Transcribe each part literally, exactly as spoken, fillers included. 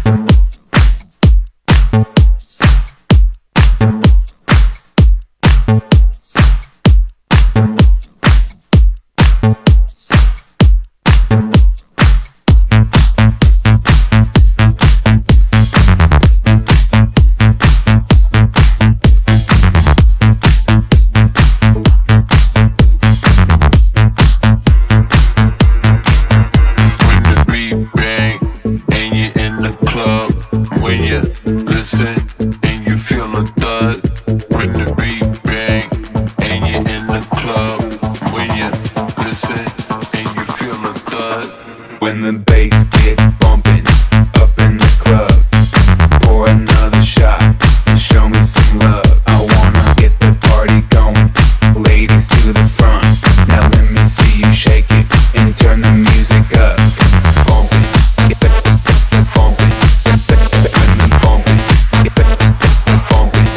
When the bass gets bumping up in the club, pour another shot and show me some love. I wanna get the party going, ladies to the front. Now let me see you shake it and turn the music up. Bump it, bump it, bump it, bump it, bump it,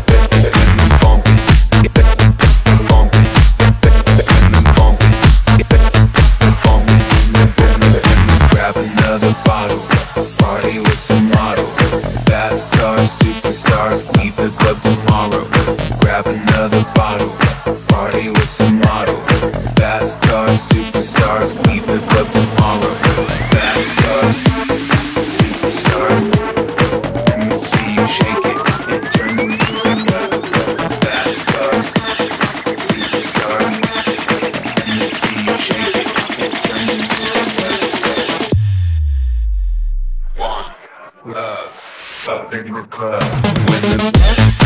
grab another bottle, party with some models, fast cars, superstars, leave the club tomorrow. Grab another bottle, party with some models, fast cars, superstars, leave the club tomorrow. Fast cars, superstars, let me see you shake it and turn the music up. Fast cars, superstars, let me see you shake it and turn the music up. One love up in the club when the